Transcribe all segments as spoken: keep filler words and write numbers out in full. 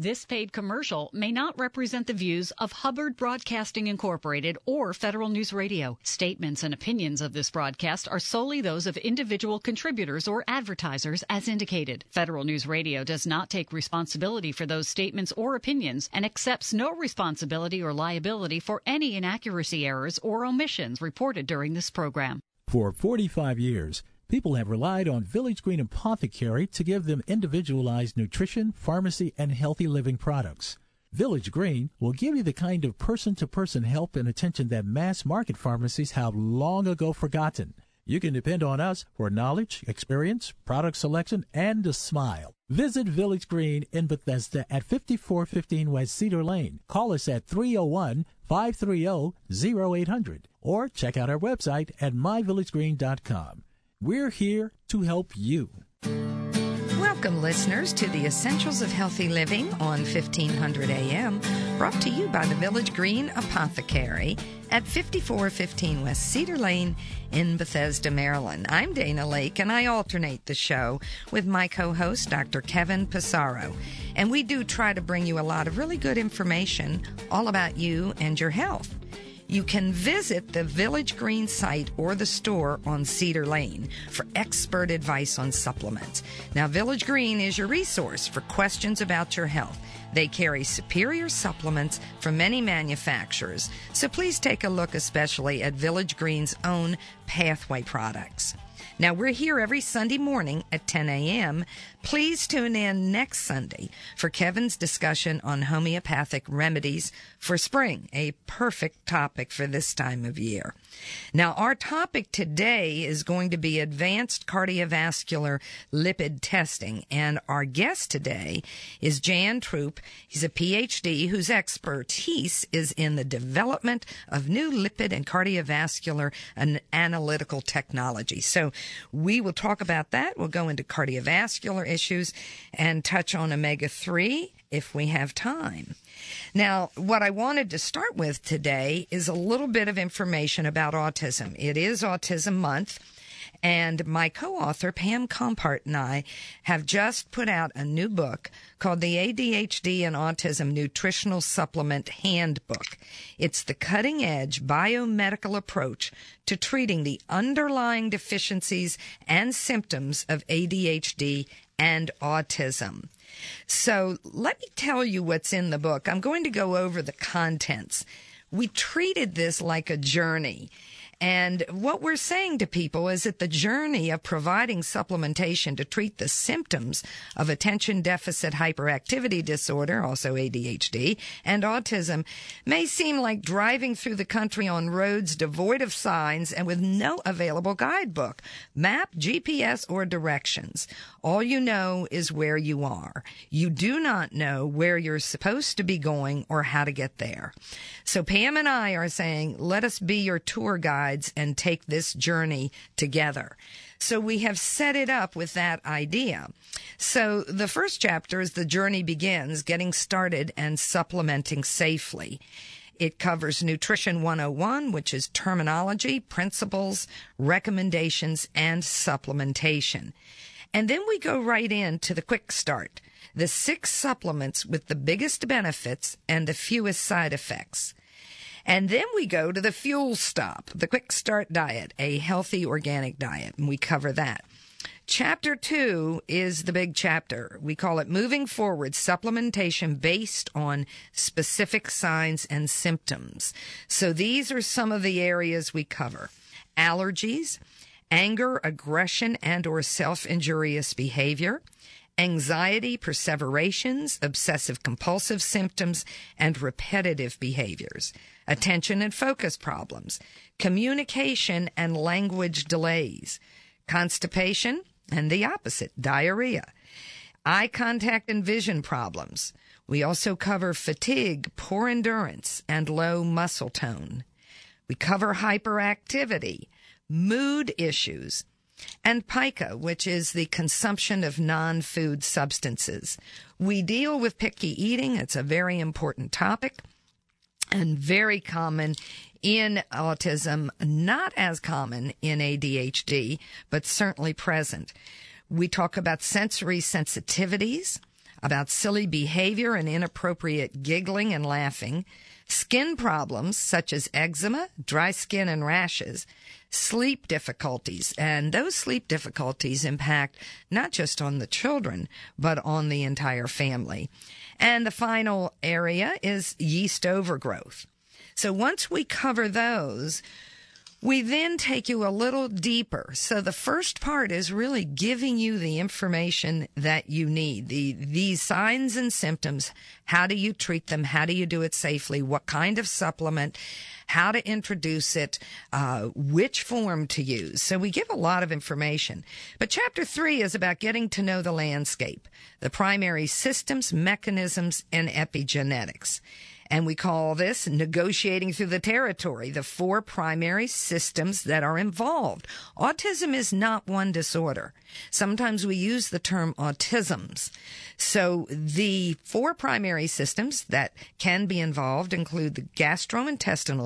This paid commercial may not represent the views of Hubbard Broadcasting Incorporated or Federal News Radio. Statements and opinions of this broadcast are solely those of individual contributors or advertisers as indicated. Federal News Radio does not take responsibility for those statements or opinions and accepts no responsibility or liability for any inaccuracy, errors, or omissions reported during this program. For forty-five years, people have relied on Village Green Apothecary to give them individualized nutrition, pharmacy, and healthy living products. Village Green will give you the kind of person-to-person help and attention that mass-market pharmacies have long ago forgotten. You can depend on us for knowledge, experience, product selection, and a smile. Visit Village Green in Bethesda at fifty-four fifteen West Cedar Lane. Call us at three oh one, five three oh, oh eight hundred or check out our website at my village green dot com. We're here to help you. Welcome, listeners, to the Essentials of Healthy Living on fifteen hundred A M, brought to you by the Village Green Apothecary at fifty-four fifteen West Cedar Lane in Bethesda, Maryland. I'm Dana Lake, and I alternate the show with my co-host, Doctor Kevin Pissarro. And we do try to bring you a lot of really good information all about you and your health. You can visit the Village Green site or the store on Cedar Lane for expert advice on supplements. Now, Village Green is your resource for questions about your health. They carry superior supplements from many manufacturers, so please take a look especially at Village Green's own Pathway products. Now, we're here every Sunday morning at ten A M Please tune in next Sunday for Kevin's discussion on homeopathic remedies for spring, a perfect topic for this time of year. Now, our topic today is going to be advanced cardiovascular lipid testing, and our guest today is Jan Troop. He's a P H D whose expertise is in the development of new lipid and cardiovascular and analytical technology. So we will talk about that. We'll go into cardiovascular issues and touch on omega three if we have time. Now, what I wanted to start with today is a little bit of information about autism. It is Autism Month, and my co-author, Pam Compart, and I have just put out a new book called the A D H D and Autism Nutritional Supplement Handbook. It's the cutting-edge biomedical approach to treating the underlying deficiencies and symptoms of A D H D and autism. So let me tell you what's in the book. I'm going to go over the contents. We treated this like a journey. And what we're saying to people is that the journey of providing supplementation to treat the symptoms of attention deficit hyperactivity disorder, also A D H D, and autism may seem like driving through the country on roads devoid of signs and with no available guidebook, map, G P S, or directions. All you know is where you are. You do not know where you're supposed to be going or how to get there. So Pam and I are saying, let us be your tour guide and take this journey together. So we have set it up with that idea. So the first chapter is The Journey Begins, Getting Started and Supplementing Safely. It covers Nutrition one oh one, which is terminology, principles, recommendations, and supplementation. And then we go right into the quick start, the six supplements with the biggest benefits and the fewest side effects. And then we go to the fuel stop, the quick start diet, a healthy organic diet, and we cover that. Chapter two is the big chapter. We call it Moving Forward, Supplementation Based on Specific Signs and Symptoms. So these are some of the areas we cover. Allergies, anger, aggression, and or self-injurious behavior, anxiety, perseverations, obsessive-compulsive symptoms, and repetitive behaviors, attention and focus problems, communication and language delays, constipation, and the opposite, diarrhea, eye contact and vision problems. We also cover fatigue, poor endurance, and low muscle tone. We cover hyperactivity, mood issues, and pica, which is the consumption of non-food substances. We deal with picky eating. It's a very important topic and very common in autism, not as common in A D H D, but certainly present. We talk about sensory sensitivities, about silly behavior and inappropriate giggling and laughing, skin problems such as eczema, dry skin and rashes, sleep difficulties, and those sleep difficulties impact not just on the children, but on the entire family. And the final area is yeast overgrowth. So once we cover those, we then take you a little deeper. So the first part is really giving you the information that you need. The, these signs and symptoms, how do you treat them? How do you do it safely? What kind of supplement? How to introduce it? Uh, which form to use? So we give a lot of information. But chapter three is about getting to know the landscape, the primary systems, mechanisms, and epigenetics. And we call this negotiating through the territory, the four primary systems that are involved. Autism is not one disorder. Sometimes we use the term autisms. So the four primary systems that can be involved include the gastrointestinal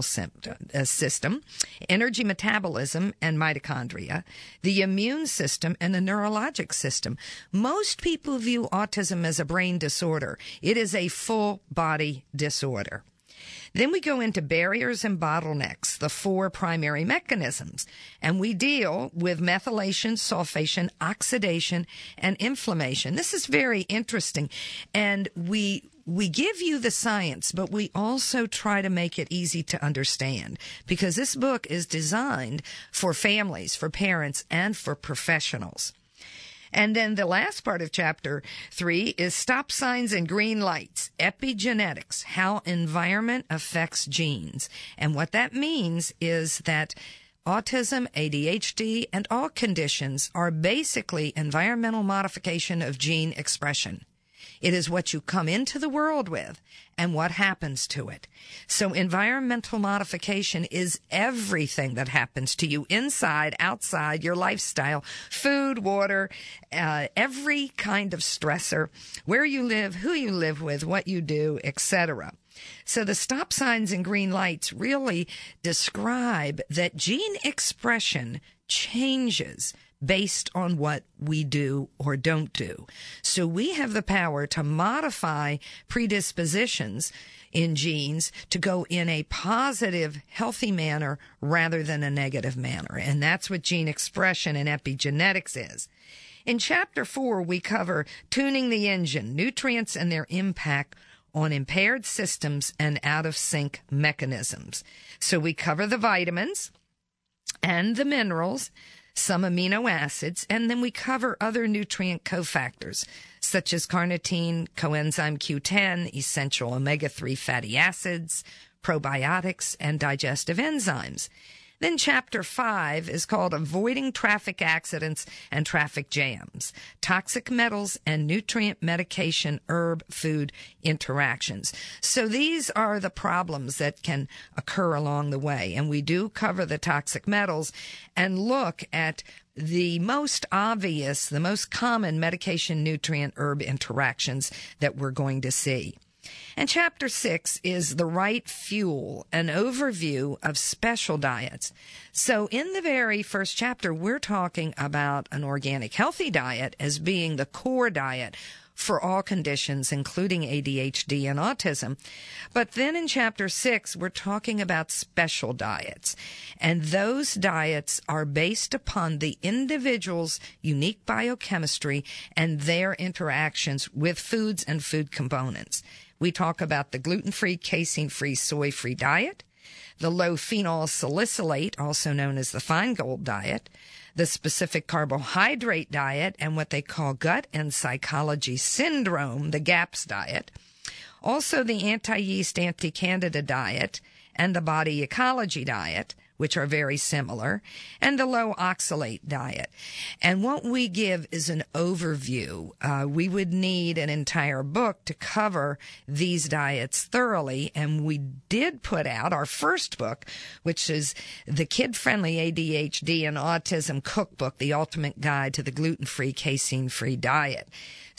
system, energy metabolism and mitochondria, the immune system, and the neurologic system. Most people view autism as a brain disorder. It is a full body disorder. Then we go into barriers and bottlenecks, the four primary mechanisms, and we deal with methylation, sulfation, oxidation, and inflammation. This is very interesting, and we we give you the science, but we also try to make it easy to understand, because this book is designed for families, for parents, and for professionals. And then the last part of chapter three is stop signs and green lights, epigenetics, how environment affects genes. And what that means is that autism, A D H D, and all conditions are basically environmental modification of gene expression. It is what you come into the world with and what happens to it. So environmental modification is everything that happens to you inside, outside, your lifestyle, food, water, uh, every kind of stressor, where you live, who you live with, what you do, et cetera. So the stop signs and green lights really describe that gene expression changes based on what we do or don't do. So we have the power to modify predispositions in genes to go in a positive, healthy manner rather than a negative manner. And that's what gene expression and epigenetics is. In chapter four, we cover tuning the engine, nutrients and their impact on impaired systems and out-of-sync mechanisms. So we cover the vitamins and the minerals, some amino acids, and then we cover other nutrient cofactors, such as carnitine, coenzyme Q ten, essential omega three fatty acids, probiotics, and digestive enzymes. Then chapter five is called Avoiding Traffic Accidents and Traffic Jams, Toxic Metals and Nutrient Medication Herb Food Interactions. So these are the problems that can occur along the way. And we do cover the toxic metals and look at the most obvious, the most common medication nutrient herb interactions that we're going to see. And chapter six is The Right Fuel, an overview of special diets. So in the very first chapter, we're talking about an organic healthy diet as being the core diet for all conditions, including A D H D and autism. But then in chapter six, we're talking about special diets. And those diets are based upon the individual's unique biochemistry and their interactions with foods and food components. We talk about the gluten-free, casein-free, soy-free diet, the low-phenol salicylate, also known as the Feingold diet, the specific carbohydrate diet, and what they call gut and psychology syndrome, the GAPS diet, also the anti-yeast, anti-candida diet, and the body ecology diet, which are very similar, and the low oxalate diet. And what we give is an overview. Uh, we would need an entire book to cover these diets thoroughly, and we did put out our first book, which is the Kid-Friendly A D H D and Autism Cookbook, The Ultimate Guide to the Gluten-Free, Casein-Free Diet.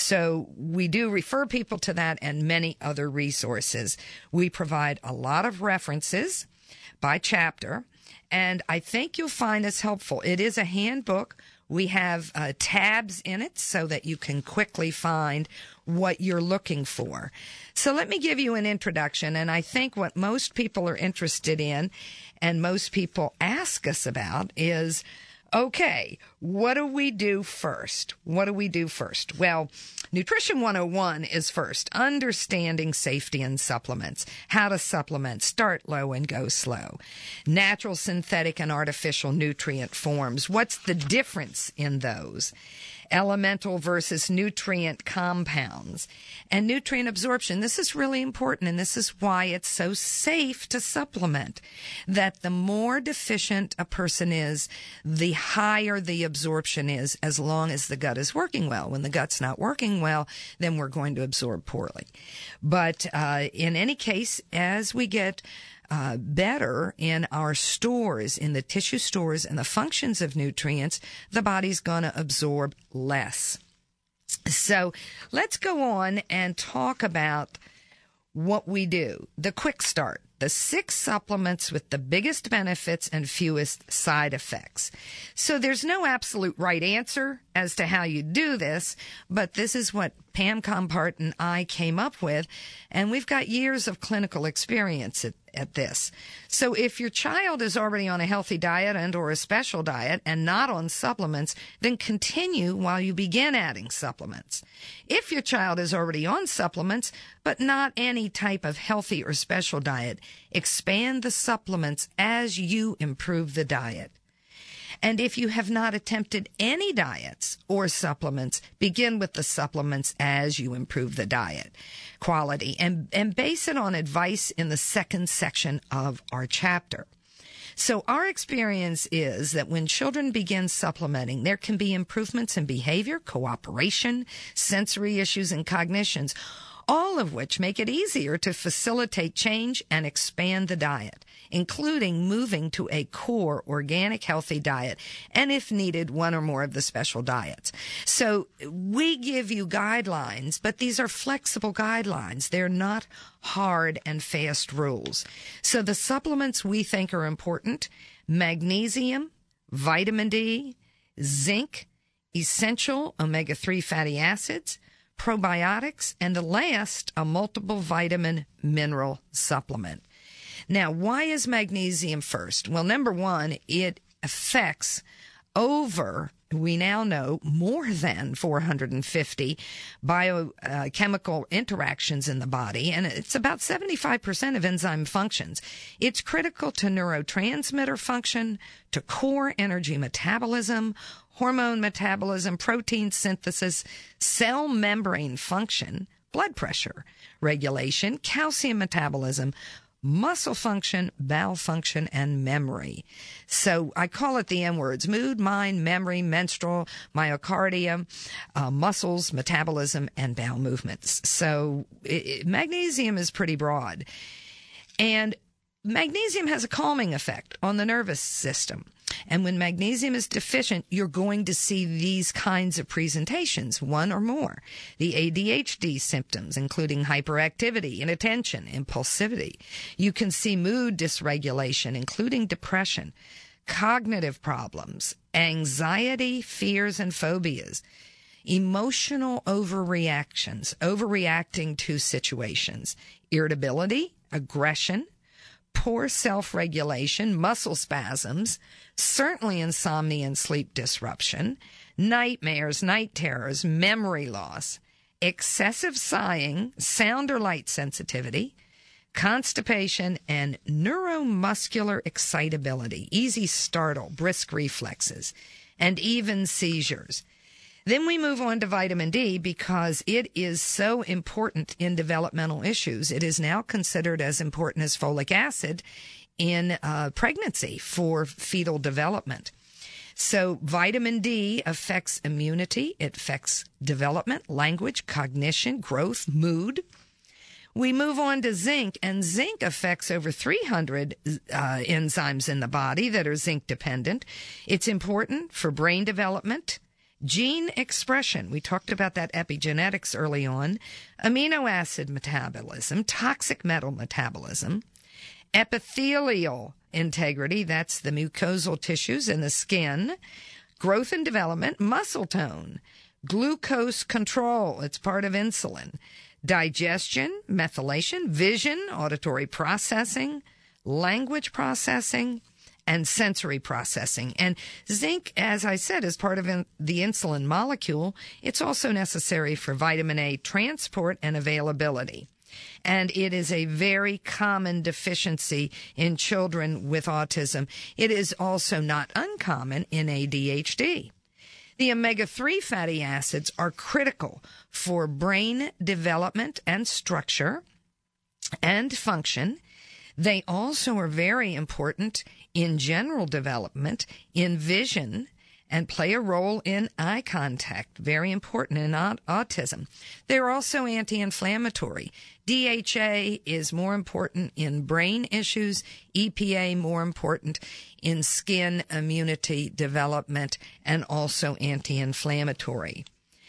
So we do refer people to that and many other resources. We provide a lot of references by chapter, and I think you'll find this helpful. It is a handbook We have uh, tabs in it so that you can quickly find what you're looking for. So let me give you an introduction, and I think what most people are interested in and most people ask us about is, okay, what do we do first? What do we do first? Well, Nutrition one oh one is first, understanding safety in supplements, how to supplement, start low and go slow, natural, synthetic, and artificial nutrient forms. What's the difference in those? Elemental versus nutrient compounds, and nutrient absorption. This is really important, and this is why it's so safe to supplement, that the more deficient a person is, the higher the absorption is, as long as the gut is working well. When the gut's not working well, then we're going to absorb poorly. But uh, in any case, as we get Uh, better in our stores, in the tissue stores and the functions of nutrients, the body's going to absorb less. So let's go on and talk about what we do. The quick start. The six supplements with the biggest benefits and fewest side effects. So there's no absolute right answer as to how you do this, but this is what Pam Compart and I came up with, and we've got years of clinical experience at, at this. So if your child is already on a healthy diet and or a special diet and not on supplements, then continue while you begin adding supplements. If your child is already on supplements, but not any type of healthy or special diet, expand the supplements as you improve the diet. And if you have not attempted any diets or supplements, begin with the supplements as you improve the diet quality, and, and base it on advice in the second section of our chapter. So our experience is that when children begin supplementing, there can be improvements in behavior, cooperation, sensory issues, and cognitions, all of which make it easier to facilitate change and expand the diet, including moving to a core organic healthy diet, and if needed, one or more of the special diets. So we give you guidelines, but these are flexible guidelines. They're not hard and fast rules. So the supplements we think are important: magnesium, vitamin D, zinc, essential omega three fatty acids, probiotics, and the last, a multiple vitamin mineral supplement. Now, why is magnesium first? Well, number one, it affects over, we now know, more than four hundred fifty biochemical uh, interactions in the body, and it's about seventy-five percent of enzyme functions. It's critical to neurotransmitter function, to core energy metabolism, hormone metabolism, protein synthesis, cell membrane function, blood pressure regulation, calcium metabolism, muscle function, bowel function, and memory. So I call it the M words: mood, mind, memory, menstrual, myocardium, uh, muscles, metabolism, and bowel movements. So it, it, magnesium is pretty broad. And magnesium has a calming effect on the nervous system. And when magnesium is deficient, you're going to see these kinds of presentations, one or more. The A D H D symptoms, including hyperactivity, inattention, impulsivity. You can see mood dysregulation, including depression, cognitive problems, anxiety, fears, and phobias, emotional overreactions, overreacting to situations, irritability, aggression, poor self-regulation, muscle spasms, certainly insomnia and sleep disruption, nightmares, night terrors, memory loss, excessive sighing, sound or light sensitivity, constipation, and neuromuscular excitability, easy startle, brisk reflexes, and even seizures. Then we move on to vitamin D because it is so important in developmental issues. It is now considered as important as folic acid in uh, pregnancy for fetal development. So vitamin D affects immunity, it affects development, language, cognition, growth, mood. We move on to zinc, and zinc affects over three hundred uh, enzymes in the body that are zinc dependent. It's important for brain development, gene expression. We talked about that epigenetics early on. Amino acid metabolism, toxic metal metabolism, epithelial integrity, that's the mucosal tissues in the skin, growth and development, muscle tone, glucose control, it's part of insulin, digestion, methylation, vision, auditory processing, language processing, and sensory processing. And zinc, as I said, is part of in the insulin molecule. It's also necessary for vitamin A transport and availability. And it is a very common deficiency in children with autism. It is also not uncommon in A D H D. The omega three fatty acids are critical for brain development and structure and function. They also are very important in general development, in vision, and play a role in eye contact, very important in aut- autism. They're also anti-inflammatory. D H A is more important in brain issues, E P A more important in skin immunity development, and also anti-inflammatory.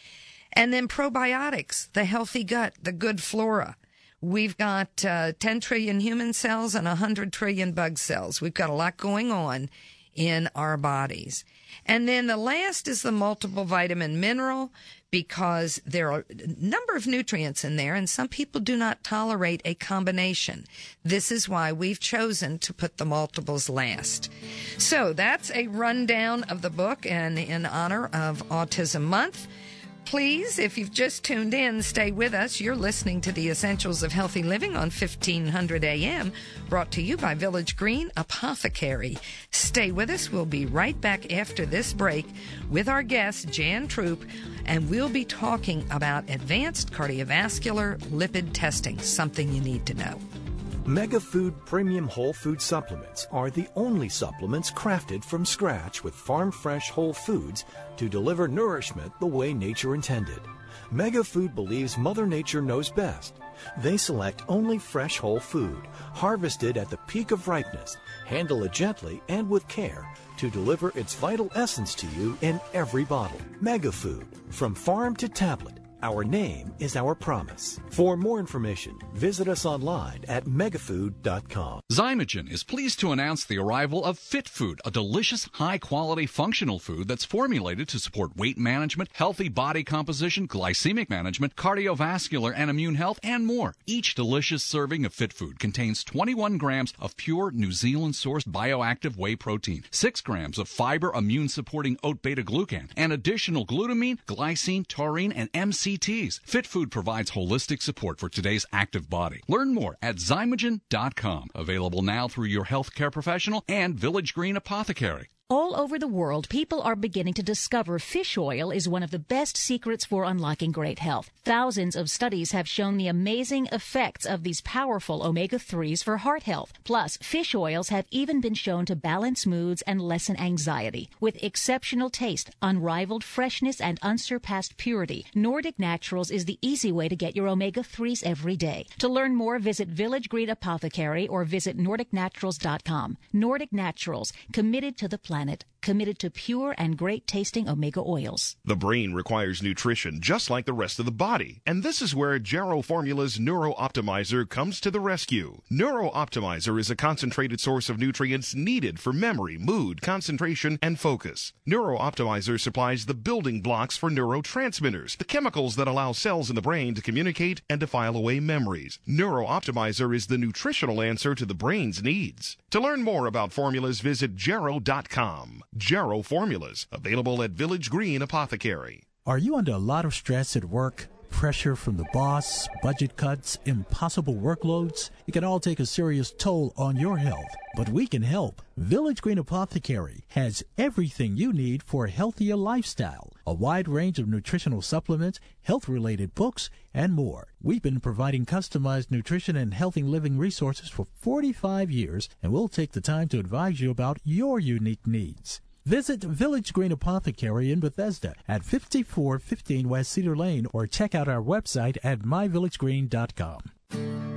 And then probiotics, the healthy gut, the good flora. We've got uh, ten trillion human cells and one hundred trillion bug cells. We've got a lot going on in our bodies. And then the last is the multiple vitamin mineral, because there are a number of nutrients in there, and some people do not tolerate a combination. This is why we've chosen to put the multiples last. So that's a rundown of the book, and in honor of Autism Month. Please, if you've just tuned in, stay with us. You're listening to the Essentials of Healthy Living on fifteen hundred A M, brought to you by Village Green Apothecary. Stay with us. We'll be right back after this break with our guest, Jan Troop, and we'll be talking about advanced cardiovascular lipid testing, something you need to know. MegaFood Premium Whole Food Supplements are the only supplements crafted from scratch with farm-fresh whole foods to deliver nourishment the way nature intended. MegaFood believes Mother Nature knows best. They select only fresh whole food, harvested at the peak of ripeness, handle it gently and with care to deliver its vital essence to you in every bottle. MegaFood, from farm to tablet. Our name is our promise. For more information, visit us online at megafood dot com. Zymogen is pleased to announce the arrival of Fit Food, a delicious, high-quality functional food that's formulated to support weight management, healthy body composition, glycemic management, cardiovascular and immune health, and more. Each delicious serving of Fit Food contains twenty-one grams of pure New Zealand-sourced bioactive whey protein, six grams of fiber immune-supporting oat beta-glucan, and additional glutamine, glycine, taurine, and M C Ts. Fit Food provides holistic support for today's active body. Learn more at zymogen dot com. Available now through your healthcare professional and Village Green Apothecary. All over the world, people are beginning to discover fish oil is one of the best secrets for unlocking great health. Thousands of studies have shown the amazing effects of these powerful omega threes for heart health. Plus, fish oils have even been shown to balance moods and lessen anxiety. With exceptional taste, unrivaled freshness, and unsurpassed purity, Nordic Naturals is the easy way to get your omega threes every day. To learn more, visit Village Green Apothecary or visit nordic naturals dot com. Nordic Naturals, committed to the planet. Planet, committed to pure and great-tasting omega oils. The brain requires nutrition just like the rest of the body, and this is where Jarrow Formula's Neuro Optimizer comes to the rescue. Neuro Optimizer is a concentrated source of nutrients needed for memory, mood, concentration, and focus. Neuro Optimizer supplies the building blocks for neurotransmitters, the chemicals that allow cells in the brain to communicate and to file away memories. Neuro Optimizer is the nutritional answer to the brain's needs. To learn more about formulas, visit jarrow dot com. Jarrow Formulas, available at Village Green Apothecary. Are you under a lot of stress at work? Pressure from the boss, budget cuts, impossible workloads? It can all take a serious toll on your health. But we can help. Village Green Apothecary has everything you need for a healthier lifestyle. A wide range of nutritional supplements, health-related books, and more. We've been providing customized nutrition and healthy living resources for forty-five years, and we'll take the time to advise you about your unique needs. Visit Village Green Apothecary in Bethesda at fifty-four fifteen West Cedar Lane, or check out our website at my village green dot com.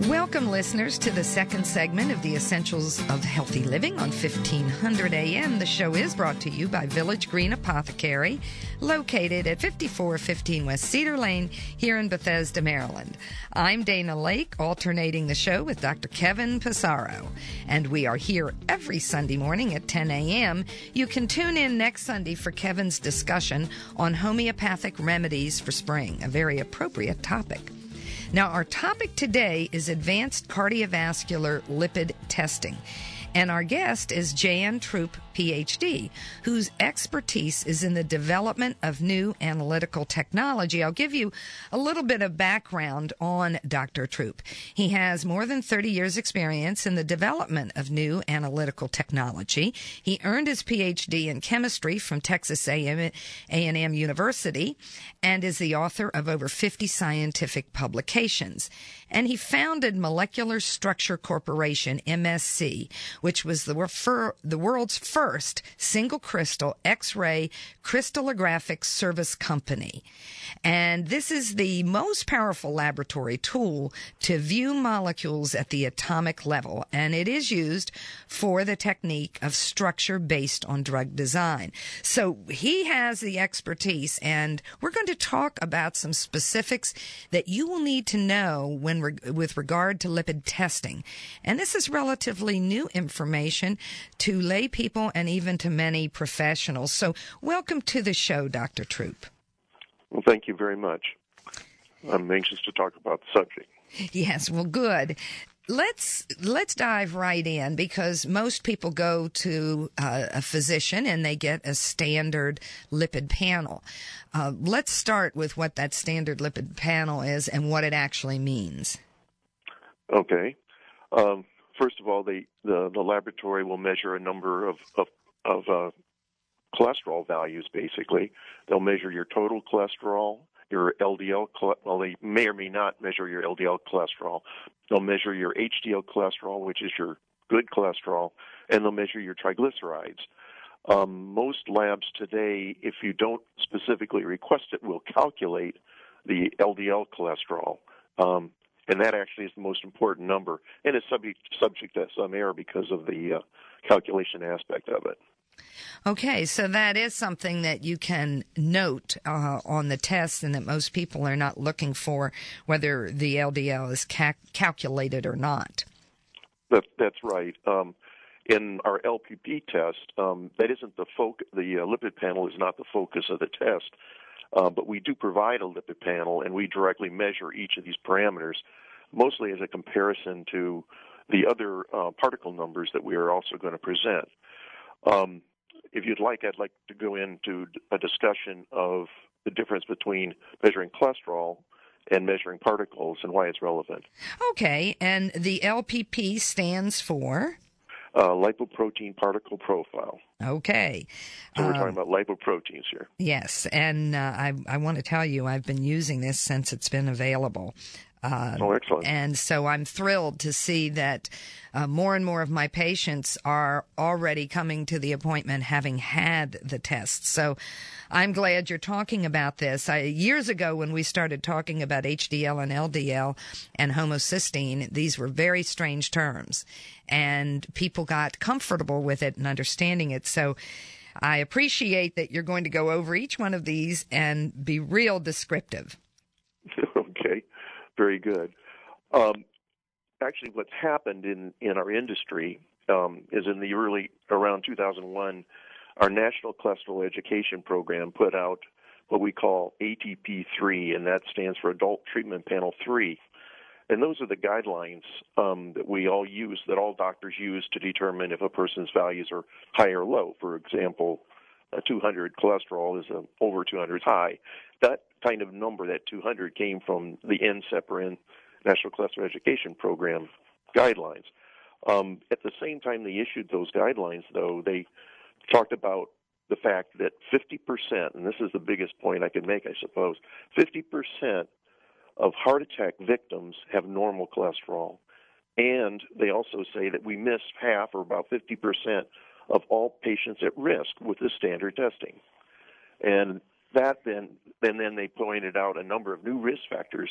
Welcome, listeners, to the second segment of the Essentials of Healthy Living on fifteen hundred A M. The show is brought to you by Village Green Apothecary, located at fifty-four fifteen West Cedar Lane here in Bethesda, Maryland. I'm Dana Lake, alternating the show with Doctor Kevin Passaro, and we are here every Sunday morning at ten A M. You can tune in next Sunday for Kevin's discussion on homeopathic remedies for spring, a very appropriate topic. Now, our topic today is advanced cardiovascular lipid testing. And our guest is Jan Troop, P H D, whose expertise is in the development of new analytical technology. I'll give you a little bit of background on Doctor Troop. He has more than thirty years' experience in the development of new analytical technology. He earned his P H D in chemistry from Texas A and M University and is the author of over fifty scientific publications. And he founded Molecular Structure Corporation, M S C, which was the, fir- the world's first single-crystal X-ray crystallographic service company. And this is the most powerful laboratory tool to view molecules at the atomic level, and it is used for the technique of structure based on drug design. So he has the expertise, and we're going to talk about some specifics that you will need to know when re- with regard to lipid testing. And this is relatively new information to lay people and even to many professionals. So welcome to the show, Doctor Troop. Well, thank you very much. I'm anxious to talk about the subject. Yes, well, good. Let's let's dive right in, because most people go to uh, a physician and they get a standard lipid panel. Uh, let's start with what that standard lipid panel is and what it actually means. Okay. Um, first of all, the, the, the laboratory will measure a number of, of, of uh, cholesterol values, basically. They'll measure your total cholesterol, your L D L, well, they may or may not measure your L D L cholesterol. They'll measure your H D L cholesterol, which is your good cholesterol, and they'll measure your triglycerides. Um, most labs today, if you don't specifically request it, will calculate the L D L cholesterol. Um, and that actually is the most important number. And it's subject, subject to some error because of the uh, calculation aspect of it. Okay, so that is something that you can note uh, on the test, and that most people are not looking for, whether the L D L is ca- calculated or not. That, that's right. Um, in our L P P test, um, that isn't the focus. The uh, lipid panel is not the focus of the test, uh, but we do provide a lipid panel, and we directly measure each of these parameters, mostly as a comparison to the other uh, particle numbers that we are also going to present. Um, if you'd like, I'd like to go into a discussion of the difference between measuring cholesterol and measuring particles and why it's relevant. Okay, and the L P P stands for? Uh, lipoprotein particle profile. Okay. So we're um, talking about lipoproteins here. Yes, and uh, I, I want to tell you, I've been using this since it's been available. Uh, oh, excellent. And so I'm thrilled to see that uh, more and more of my patients are already coming to the appointment having had the test. So I'm glad you're talking about this. I, years ago, when we started talking about H D L and L D L and homocysteine, these were very strange terms, and people got comfortable with it and understanding it. So I appreciate that you're going to go over each one of these and be real descriptive. Okay. Very good. Um, actually, what's happened in, in our industry um, is in the early, around two thousand one, our National Cholesterol Education Program put out what we call A T P three, and that stands for Adult Treatment Panel three. And those are the guidelines um, that we all use, that all doctors use to determine if a person's values are high or low. For example, a two hundred cholesterol is a, over two hundred is high. That kind of number, that two hundred, came from the N C E P R N National Cholesterol Education Program guidelines. Um, at the same time they issued those guidelines, though, they talked about the fact that fifty percent, and this is the biggest point I could make, I suppose, fifty percent of heart attack victims have normal cholesterol. And they also say that we miss half, or about fifty percent, of all patients at risk with the standard testing. And that then, and then they pointed out a number of new risk factors,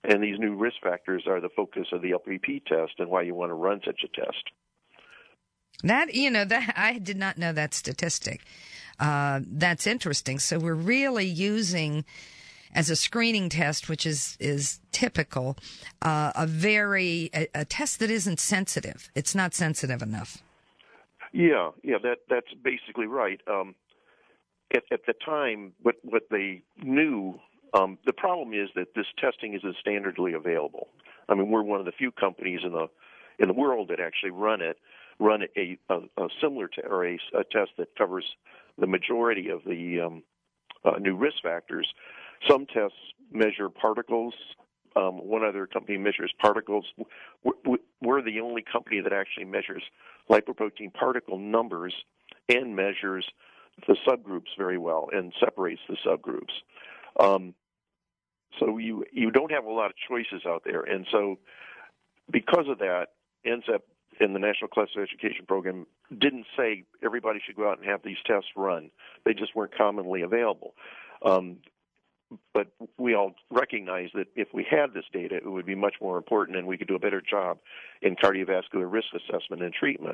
And these new risk factors are the focus of the L P P test and why you want to run such a test. That, you know, that I did not know that statistic. Uh, that's interesting. So we're really using, as a screening test, which is, is typical, uh, a very, a, a test that isn't sensitive. It's not sensitive enough. Yeah, yeah, that that's basically right. Um, at, at the time, what, what they knew, um, the problem is that this testing isn't standardly available. I mean, we're one of the few companies in the in the world that actually run it, run a, a, a similar te- or a, a test that covers the majority of the um, uh, new risk factors. Some tests measure particles. Um, one other company measures particles. We're, we're the only company that actually measures lipoprotein particle numbers and measures the subgroups very well and separates the subgroups. Um, so you you don't have a lot of choices out there, and so because of that, N C E P in the National Cholesterol Education Program didn't say everybody should go out and have these tests run. They just weren't commonly available. Um, But we all recognize that if we had this data, it would be much more important, and we could do a better job in cardiovascular risk assessment and treatment.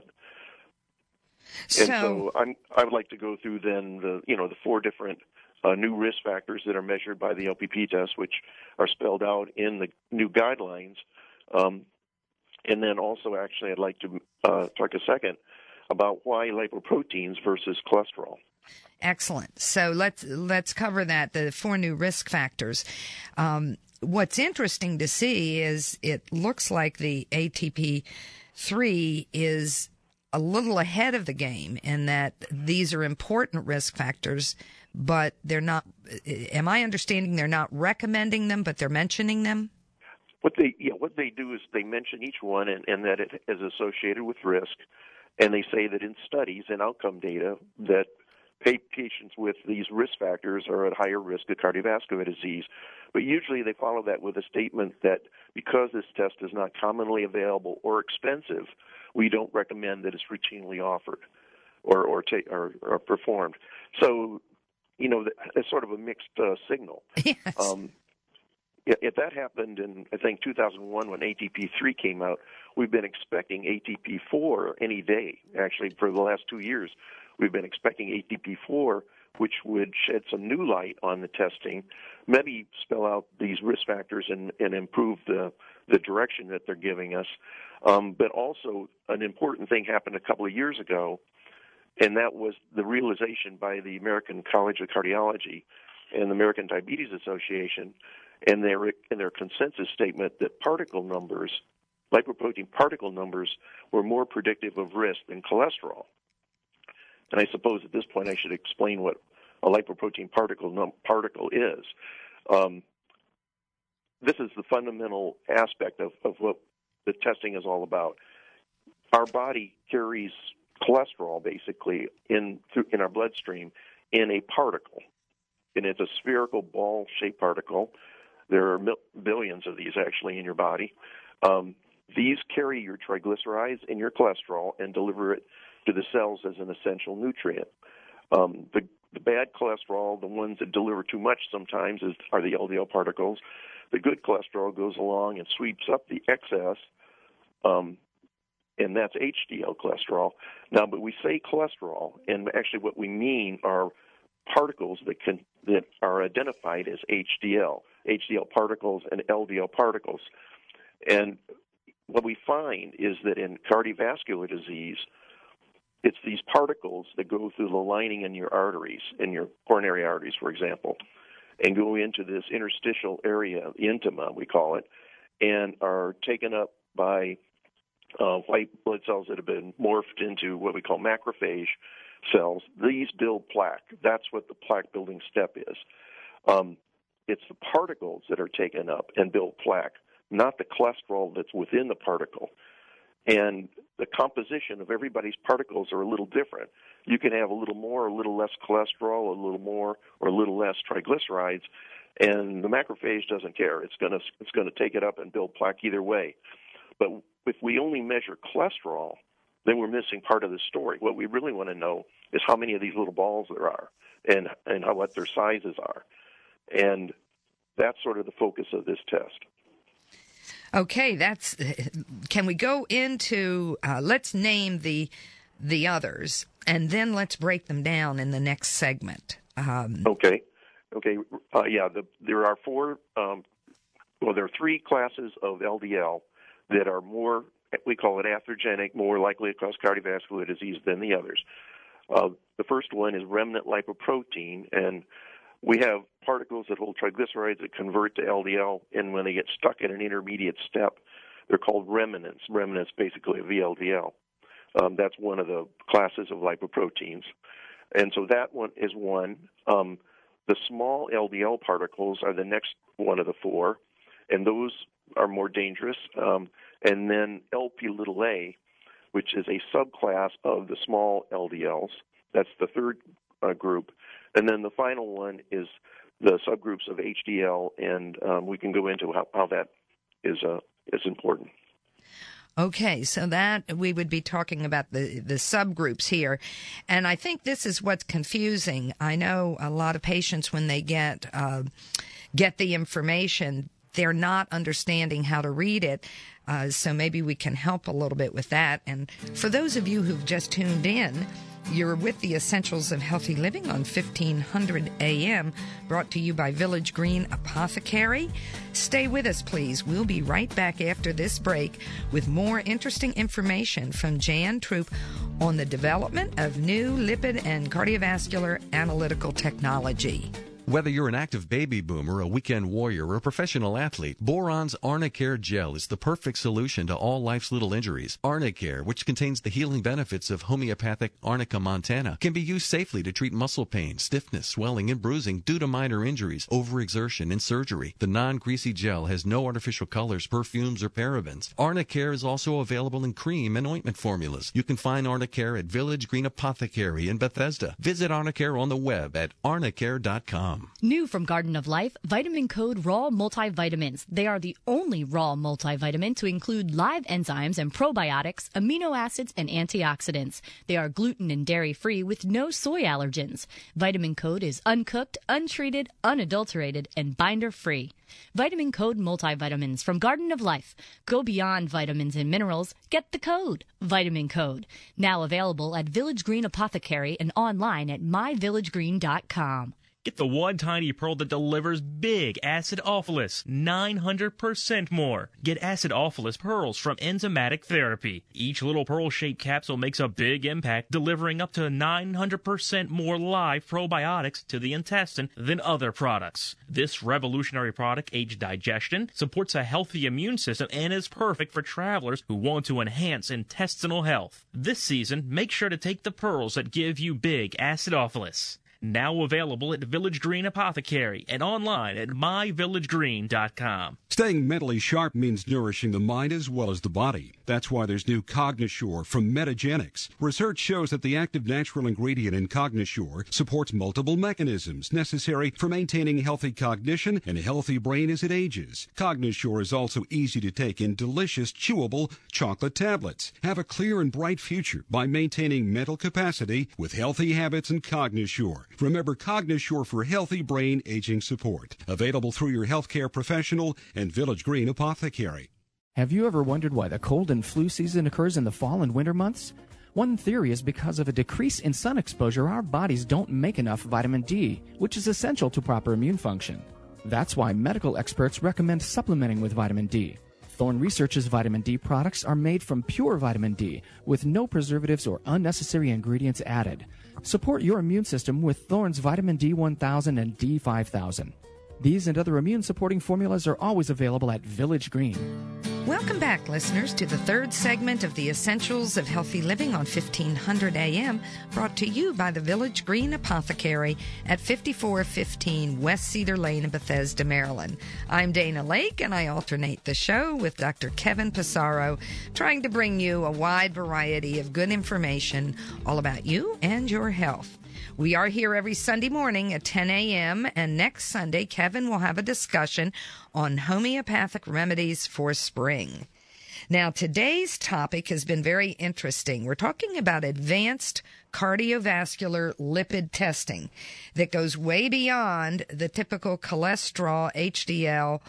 So, and so I'm, I would like to go through then the you know the four different uh, new risk factors that are measured by the L P P test, which are spelled out in the new guidelines. Um, and then also, actually, I'd like to uh, talk a second about why lipoproteins versus cholesterol. Excellent. So let's let's cover that, the four new risk factors. Um, what's interesting to see is it looks like the A T P three is a little ahead of the game in that these are important risk factors, but they're not, am I understanding they're not recommending them, but they're mentioning them? What they yeah, what they do is they mention each one and, and that it is associated with risk, and they say that in studies and outcome data that patients with these risk factors are at higher risk of cardiovascular disease. But usually they follow that with a statement that because this test is not commonly available or expensive, we don't recommend that it's routinely offered or or, ta- or, or performed. So, you know, it's sort of a mixed uh, signal. Yes. Um, if that happened in, I think, two thousand one when A T P three came out, we've been expecting A T P four any day, actually, for the last two years. We've been expecting A T P four, which would shed some new light on the testing, maybe spell out these risk factors and, and improve the, the direction that they're giving us. Um, but also, an important thing happened a couple of years ago, and that was the realization by the American College of Cardiology and the American Diabetes Association and their, in their consensus statement that particle numbers, lipoprotein particle numbers, were more predictive of risk than cholesterol. And I suppose at this point I should explain what a lipoprotein particle num- particle is. Um, this is the fundamental aspect of, of what the testing is all about. Our body carries cholesterol, basically, in in our bloodstream in a particle. And it's a spherical ball-shaped particle. There are mil- billions of these, actually, in your body. Um, these carry your triglycerides and your cholesterol and deliver it to the cells as an essential nutrient. Um, the, the bad cholesterol, the ones that deliver too much sometimes, is, are the L D L particles. The good cholesterol goes along and sweeps up the excess, um, and that's H D L cholesterol. Now, but we say cholesterol, and actually what we mean are particles that can that are identified as H D L, H D L particles and L D L particles. And what we find is that in cardiovascular disease, it's these particles that go through the lining in your arteries, in your coronary arteries, for example, and go into this interstitial area, intima, we call it, and are taken up by uh, white blood cells that have been morphed into what we call macrophage cells. These build plaque. That's what the plaque-building step is. Um, it's the particles that are taken up and build plaque, not the cholesterol that's within the particle. And the composition of everybody's particles are a little different. You can have a little more, a little less cholesterol, a little more, or a little less triglycerides, and the macrophage doesn't care. It's going to it's going to take it up and build plaque either way. But if we only measure cholesterol, then we're missing part of the story. What we really want to know is how many of these little balls there are and and how what their sizes are. And that's sort of the focus of this test. Okay, that's. Can we go into? Uh, let's name the the others, and then let's break them down in the next segment. Um, okay, okay, uh, yeah. The, there are four. Um, well, there are three classes of L D L that are more. We call it atherogenic, more likely to cause cardiovascular disease than the others. Uh, the first one is remnant lipoprotein, and we have particles that hold triglycerides that convert to L D L, and when they get stuck at an intermediate step, they're called remnants. Remnants basically of V L D L. Um, that's one of the classes of lipoproteins. And so that one is one. Um, the small L D L particles are the next one of the four, and those are more dangerous. Um, and then L P little a, which is a subclass of the small L D Ls. That's the third uh, group. And then the final one is the subgroups of H D L, and um, we can go into how, how that is uh, is important. Okay, so that we would be talking about the, the subgroups here. And I think this is what's confusing. I know a lot of patients, when they get uh, get the information, they're not understanding how to read it. Uh, so maybe we can help a little bit with that. And for those of you who've just tuned in, you're with the Essentials of Healthy Living on fifteen hundred A M, brought to you by Village Green Apothecary. Stay with us, please. We'll be right back after this break with more interesting information from Jan Troop on the development of new lipid and cardiovascular analytical technology. Whether you're an active baby boomer, a weekend warrior, or a professional athlete, Boron's Arnicare Gel is the perfect solution to all life's little injuries. Arnicare, which contains the healing benefits of homeopathic Arnica montana, can be used safely to treat muscle pain, stiffness, swelling, and bruising due to minor injuries, overexertion, and surgery. The non-greasy gel has no artificial colors, perfumes, or parabens. Arnicare is also available in cream and ointment formulas. You can find Arnicare at Village Green Apothecary in Bethesda. Visit Arnicare on the web at arnicare dot com. New from Garden of Life, Vitamin Code Raw Multivitamins. They are the only raw multivitamin to include live enzymes and probiotics, amino acids, and antioxidants. They are gluten and dairy-free with no soy allergens. Vitamin Code is uncooked, untreated, unadulterated, and binder-free. Vitamin Code Multivitamins from Garden of Life. Go beyond vitamins and minerals. Get the code. Vitamin Code. Now available at Village Green Apothecary and online at my village green dot com. Get the one tiny pearl that delivers big acidophilus, nine hundred percent more. Get acidophilus pearls from Enzymatic Therapy. Each little pearl-shaped capsule makes a big impact, delivering up to nine hundred percent more live probiotics to the intestine than other products. This revolutionary product aids digestion, supports a healthy immune system, and is perfect for travelers who want to enhance intestinal health. This season, make sure to take the pearls that give you big acidophilus. Now available at Village Green Apothecary and online at my village green dot com. Staying mentally sharp means nourishing the mind as well as the body. That's why there's new Cognisure from Metagenics. Research shows that the active natural ingredient in Cognisure supports multiple mechanisms necessary for maintaining healthy cognition and a healthy brain as it ages. Cognisure is also easy to take in delicious, chewable chocolate tablets. Have a clear and bright future by maintaining mental capacity with healthy habits and Cognisure. Remember Cognisure for healthy brain aging support. Available through your healthcare professional and Village Green Apothecary. Have you ever wondered why the cold and flu season occurs in the fall and winter months? One theory is because of a decrease in sun exposure, our bodies don't make enough vitamin D, which is essential to proper immune function. That's why medical experts recommend supplementing with vitamin D. Thorne Research's vitamin D products are made from pure vitamin D with no preservatives or unnecessary ingredients added. Support your immune system with Thorne's vitamin D one thousand and D five thousand. These and other immune-supporting formulas are always available at Village Green. Welcome back, listeners, to the third segment of the Essentials of Healthy Living on fifteen hundred A M, brought to you by the Village Green Apothecary at fifty-four fifteen West Cedar Lane in Bethesda, Maryland. I'm Dana Lake, and I alternate the show with Doctor Kevin Passaro, trying to bring you a wide variety of good information all about you and your health. We are here every Sunday morning at ten A M, and next Sunday, Kevin will have a discussion on homeopathic remedies for spring. Now, today's topic has been very interesting. We're talking about advanced cardiovascular lipid testing that goes way beyond the typical cholesterol, H D L,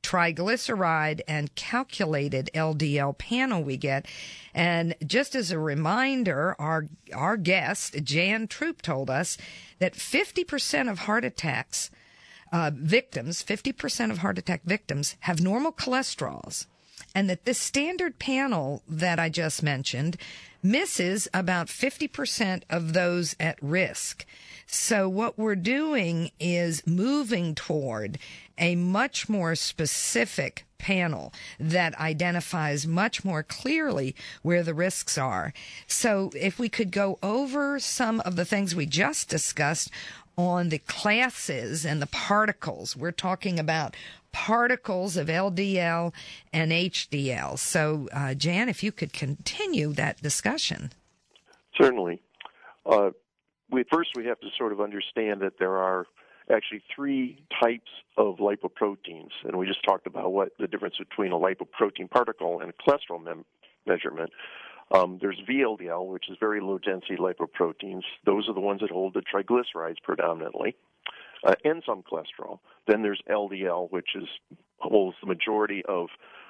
triglyceride and calculated L D L panel we get. And just as a reminder, our our guest, Jan Troop, told us that fifty percent of heart attacks uh, victims, fifty percent of heart attack victims have normal cholesterols, and that this standard panel that I just mentioned misses about fifty percent of those at risk. So what we're doing is moving toward a much more specific panel that identifies much more clearly where the risks are. So if we could go over some of the things we just discussed on the classes and the particles. We're talking about particles of L D L and H D L. So, uh, Jan, if you could continue that discussion. Certainly. Uh, we, first, we have to sort of understand that there are actually three types of lipoproteins, and we just talked about what the difference between a lipoprotein particle and a cholesterol mem- measurement. Um, there's V L D L, which is very low-density lipoproteins. Those are the ones that hold the triglycerides predominantly, uh, and some cholesterol. Then there's L D L, which is holds the majority of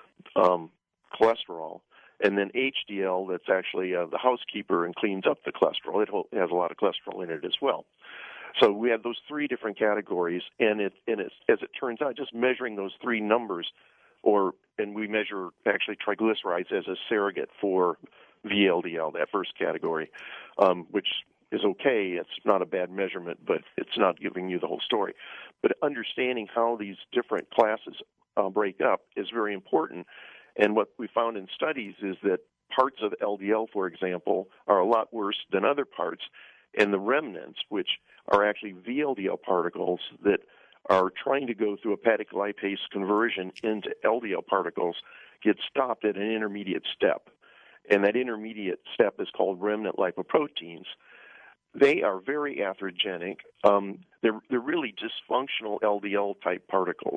um, cholesterol. And then H D L, that's actually uh, the housekeeper and cleans up the cholesterol. It, ho- it has a lot of cholesterol in it as well. So we have those three different categories, and it, and it's, as it turns out, just measuring those three numbers, or and we measure actually triglycerides as a surrogate for V L D L, that first category, um, which is okay. It's not a bad measurement, but it's not giving you the whole story. But understanding how these different classes uh, break up is very important. And what we found in studies is that parts of L D L, for example, are a lot worse than other parts, and the remnants, which are actually V L D L particles that are trying to go through hepatic lipase conversion into L D L particles, get stopped at an intermediate step. And that intermediate step is called remnant lipoproteins. They are very atherogenic. Um, they're, they're really dysfunctional L D L type particles.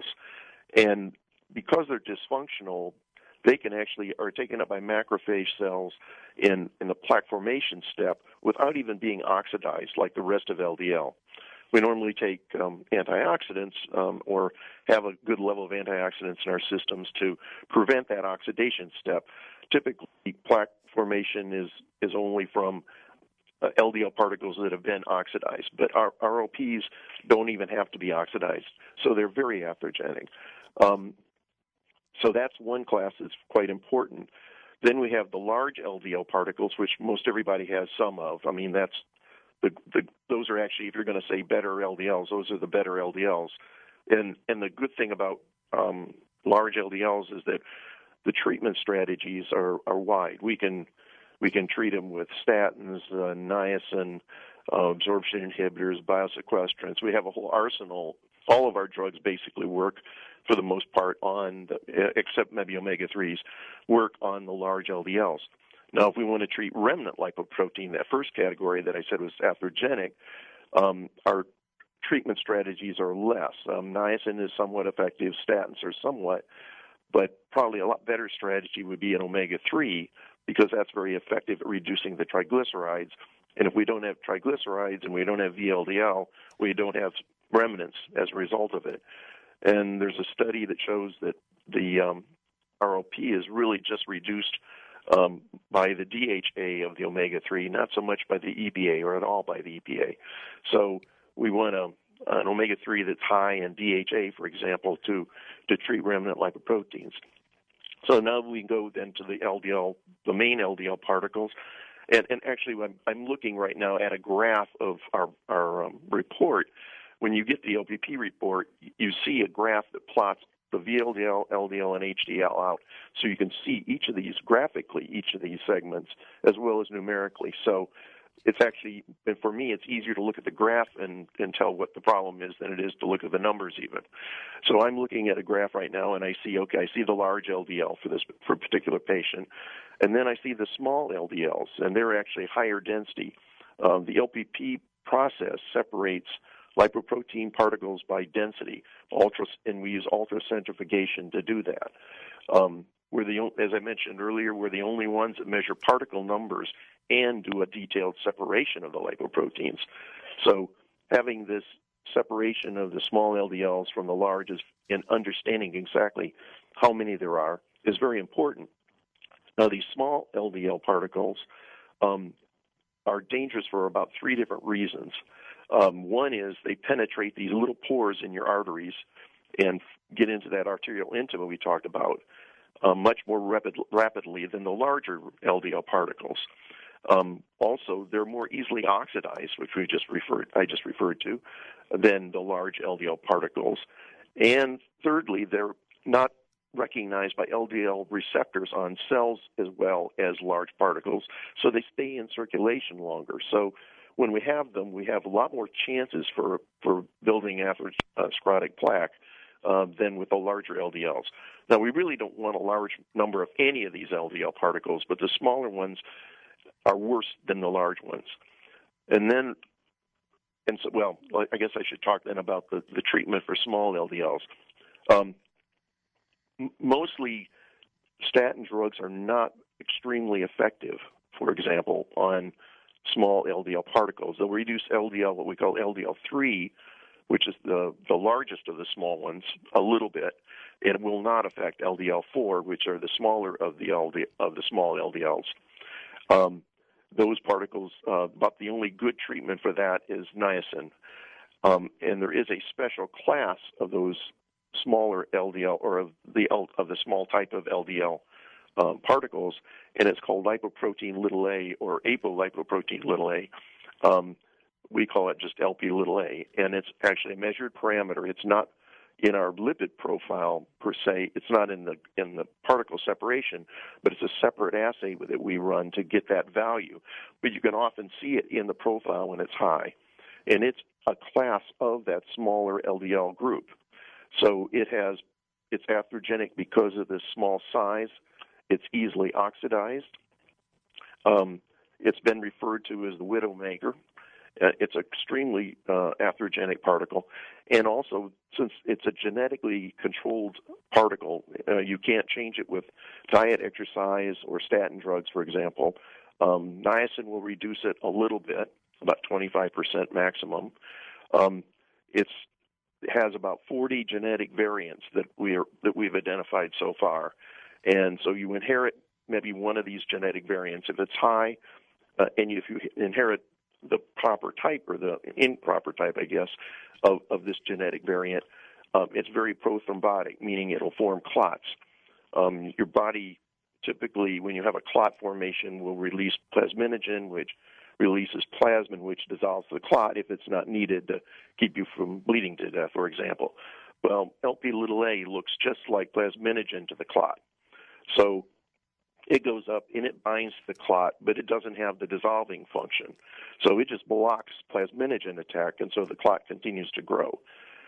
And because they're dysfunctional, they can actually are taken up by macrophage cells in, in the plaque formation step without even being oxidized like the rest of L D L. We normally take um, antioxidants um, or have a good level of antioxidants in our systems to prevent that oxidation step. Typically, plaque formation is, is only from uh, L D L particles that have been oxidized, but our R O Ps don't even have to be oxidized, so they're very atherogenic. Um, so that's one class that's quite important. Then we have the large L D L particles, which most everybody has some of. I mean, that's the, the those are actually, if you're going to say better L D Ls, those are the better L D Ls. And and the good thing about um, large L D Ls is that the treatment strategies are, are wide. We can we can treat them with statins, uh, niacin, uh, absorption inhibitors, biosequestrants. We have a whole arsenal. All of our drugs basically work, for the most part, on, the, except maybe omega threes, work on the large L D Ls. Now, if we want to treat remnant lipoprotein, that first category that I said was atherogenic, um, our treatment strategies are less. Um, niacin is somewhat effective, statins are somewhat, but probably a lot better strategy would be an omega three, because that's very effective at reducing the triglycerides. And if we don't have triglycerides and we don't have V L D L, we don't have remnants as a result of it. And there's a study that shows that the um, R O P is really just reduced um, by the D H A of the omega three, not so much by the E P A or at all by the E P A. So we want a an omega three that's high in D H A, for example, to, to treat remnant lipoproteins. So now we go then to the L D L, the main L D L particles. And, and actually, I'm, I'm looking right now at a graph of our, our um, report. When you get the L P P report, you see a graph that plots the V L D L, L D L, and H D L out. So you can see each of these graphically, each of these segments, as well as numerically. So it's actually, and for me, it's easier to look at the graph and, and tell what the problem is than it is to look at the numbers even. So I'm looking at a graph right now, and I see, okay, I see the large L D L for this for a particular patient, and then I see the small L D Ls, and they're actually higher density. Um, the L P P process separates lipoprotein particles by density, ultra, and we use ultracentrifugation to do that. Um, we're the, as I mentioned earlier, we're the only ones that measure particle numbers and do a detailed separation of the lipoproteins. So having this separation of the small L D Ls from the large is, and understanding exactly how many there are is very important. Now, these small L D L particles um, are dangerous for about three different reasons. Um, one is they penetrate these little pores in your arteries and get into that arterial intima we talked about uh, much more rapid, rapidly than the larger L D L particles. Um, also, they're more easily oxidized, which we just referred, I just referred to, than the large L D L particles. And thirdly, they're not recognized by L D L receptors on cells as well as large particles, so they stay in circulation longer. So when we have them, we have a lot more chances for, for building atherosclerotic plaque uh, than with the larger L D Ls. Now, we really don't want a large number of any of these L D L particles, but the smaller ones are worse than the large ones. And then, and so, well, I guess I should talk then about the, the treatment for small L D Ls. Um, m- mostly, statin drugs are not extremely effective, for example, on small L D L particles. They'll reduce L D L, what we call L D L three, which is the, the largest of the small ones, a little bit. It will not affect L D L four, which are the smaller of the L D, of the small L D Ls. Um, those particles, uh, about the only good treatment for that is niacin. Um, and there is a special class of those smaller L D L, or of the of the small type of L D L um, particles, and it's called lipoprotein little a, or apolipoprotein little a. Um, we call it just L P little a, and it's actually a measured parameter. It's not in our lipid profile per se. It's not in the in the particle separation, but it's a separate assay that we run to get that value. But you can often see it in the profile when it's high, and it's a class of that smaller L D L group. So it has it's atherogenic because of this small size. It's easily oxidized. Um, it's been referred to as the widowmaker. Uh, it's an extremely uh, atherogenic particle. And also, since it's a genetically controlled particle, uh, you can't change it with diet, exercise, or statin drugs, for example. Um, niacin will reduce it a little bit, about twenty-five percent maximum. Um, it's, it has about forty genetic variants that, we are, that we've identified so far. And so you inherit maybe one of these genetic variants. If it's high, uh, and if you inherit the proper type, or the improper type, I guess, of, of this genetic variant, um, it's very prothrombotic, meaning it'll form clots. Um, your body typically, when you have a clot formation, will release plasminogen, which releases plasmin, which dissolves the clot if it's not needed to keep you from bleeding to death, for example. Well, L P little a looks just like plasminogen to the clot. So it goes up and it binds the clot, but it doesn't have the dissolving function. So it just blocks plasminogen attack, and so the clot continues to grow.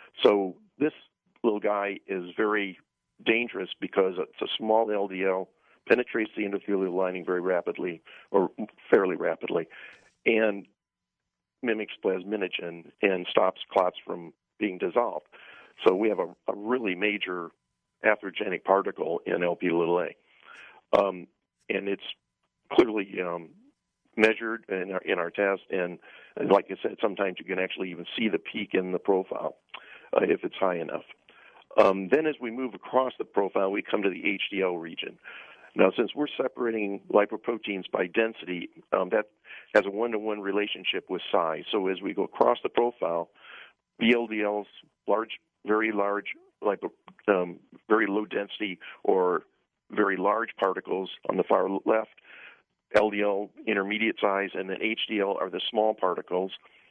So this little guy is very dangerous because it's a small L D L, penetrates the endothelial lining very rapidly, or fairly rapidly, and mimics plasminogen and stops clots from being dissolved. So we have a, a really major atherogenic particle in L P little a. Um, and it's clearly um, measured in our, in our test, and, and like I said, sometimes you can actually even see the peak in the profile uh, if it's high enough. Um, then as we move across the profile, we come to the H D L region. Now, since we're separating lipoproteins by density, um, that has a one-to-one relationship with size. So as we go across the profile, V L D Ls, large, very large, lipo, um, very low density, or very large particles on the far left, L D L intermediate size, and then H D L are the small particles.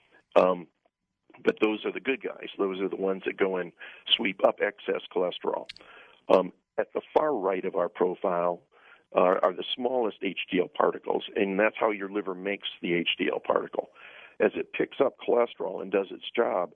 Um, but those are the good guys. Those are the ones that go and sweep up excess cholesterol. Um, at the far right of our profile uh, are the smallest H D L particles, and that's how your liver makes the H D L particle. As it picks up cholesterol and does its job,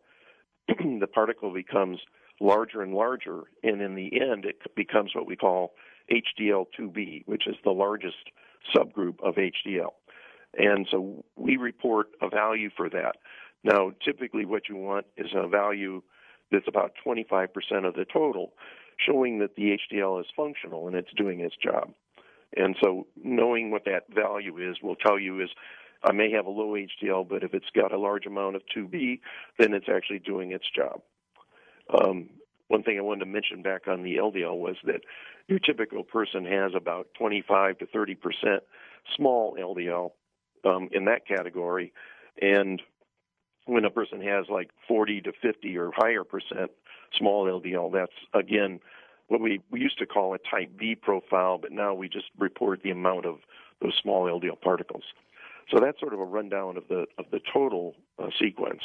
the particle becomes larger and larger, and in the end, it becomes what we call H D L two B, which is the largest subgroup of H D L. And so we report a value for that. Now, typically what you want is a value that's about twenty-five percent of the total, showing that the H D L is functional and it's doing its job. And so knowing what that value is will tell you is I may have a low H D L, but if it's got a large amount of two B, then it's actually doing its job. Um, one thing I wanted to mention back on the L D L was that your typical person has about twenty-five to thirty percent small L D L um, in that category. And when a person has like forty to fifty or higher percent small L D L, that's, again, what we, we used to call a type B profile, but now we just report the amount of those small L D L particles. So that's sort of a rundown of the of the total uh, sequence.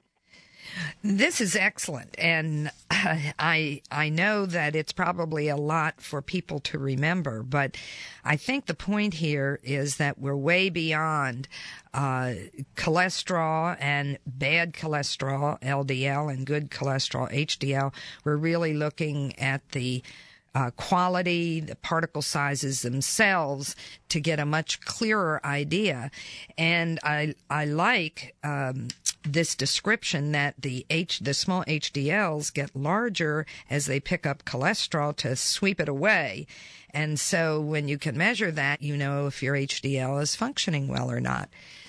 This is excellent, and uh, I I know that it's probably a lot for people to remember, but I think the point here is that we're way beyond uh, cholesterol and bad cholesterol, L D L, and good cholesterol, H D L. We're really looking at the Uh, quality, the particle sizes themselves to get a much clearer idea. And I I like um, this description that the H the small H D Ls get larger as they pick up cholesterol to sweep it away. And so when you can measure that, you know if your H D L is functioning well or not.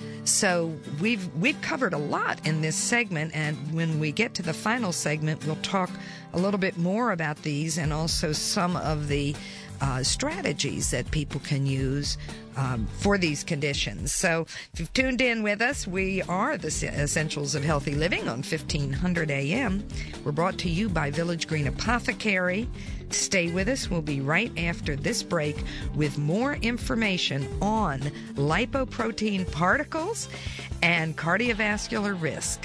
So we've we've covered a lot in this segment, and when we get to the final segment, we'll talk a little bit more about these and also some of the uh, strategies that people can use um, for these conditions. So if you've tuned in with us, we are the Essentials of Healthy Living on fifteen hundred A M. We're brought to you by Village Green Apothecary. Stay with us. We'll be right after this break with more information on lipoprotein particles and cardiovascular risk.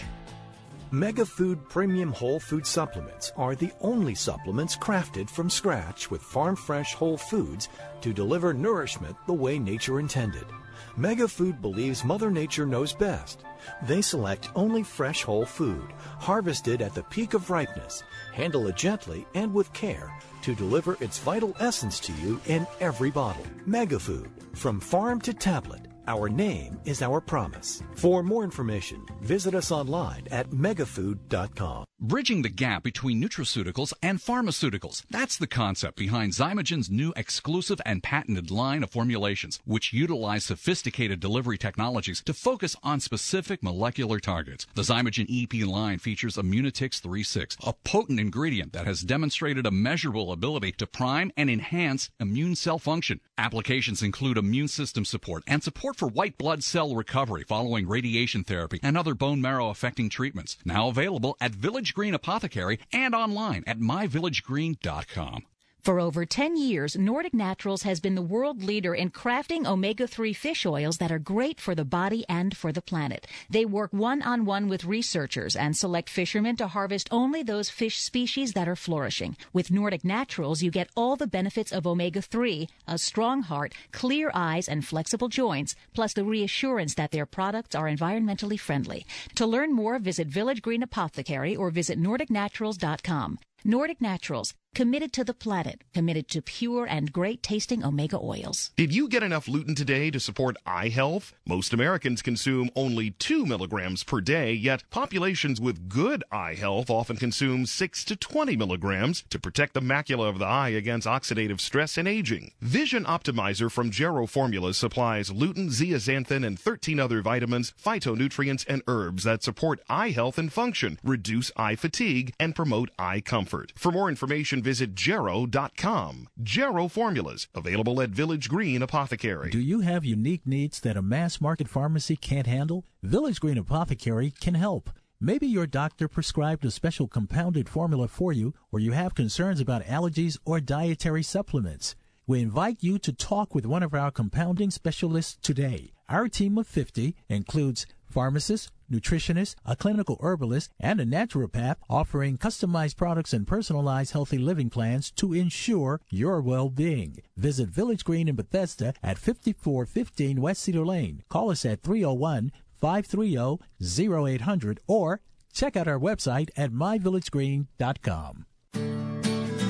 MegaFood Premium Whole Food Supplements are the only supplements crafted from scratch with farm-fresh whole foods to deliver nourishment the way nature intended. MegaFood believes Mother Nature knows best. They select only fresh whole food, harvested at the peak of ripeness, handle it gently and with care to deliver its vital essence to you in every bottle. MegaFood, from farm to tablet. Our name is our promise. For more information, visit us online at megafood dot com. Bridging the gap between nutraceuticals and pharmaceuticals. That's the concept behind Zymogen's new exclusive and patented line of formulations, which utilize sophisticated delivery technologies to focus on specific molecular targets. The Zymogen E P line features Immunotix three six, a potent ingredient that has demonstrated a measurable ability to prime and enhance immune cell function. Applications include immune system support and support for white blood cell recovery following radiation therapy and other bone marrow affecting treatments. Now available at Village Green Apothecary and online at my village green dot com. For over ten years, Nordic Naturals has been the world leader in crafting omega three fish oils that are great for the body and for the planet. They work one-on-one with researchers and select fishermen to harvest only those fish species that are flourishing. With Nordic Naturals, you get all the benefits of omega three, a strong heart, clear eyes, and flexible joints, plus the reassurance that their products are environmentally friendly. To learn more, visit Village Green Apothecary or visit nordic naturals dot com. Nordic Naturals, committed to the planet, committed to pure and great-tasting omega oils. Did you get enough lutein today to support eye health? Most Americans consume only two milligrams per day, yet populations with good eye health often consume six to twenty milligrams to protect the macula of the eye against oxidative stress and aging. Vision Optimizer from Gero Formulas supplies lutein, zeaxanthin, and thirteen other vitamins, phytonutrients, and herbs that support eye health and function, reduce eye fatigue, and promote eye comfort. For more information, visit Gero dot com. Gero Formulas, available at Village Green Apothecary. Do you have unique needs that a mass-market pharmacy can't handle? Village Green Apothecary can help. Maybe your doctor prescribed a special compounded formula for you, or you have concerns about allergies or dietary supplements. We invite you to talk with one of our compounding specialists today. Our team of fifty includes pharmacists, nutritionists, a clinical herbalist, and a naturopath offering customized products and personalized healthy living plans to ensure your well-being. Visit Village Green in Bethesda at fifty-four fifteen West Cedar Lane. Call us at three oh one, five three oh, oh eight hundred or check out our website at my village green dot com.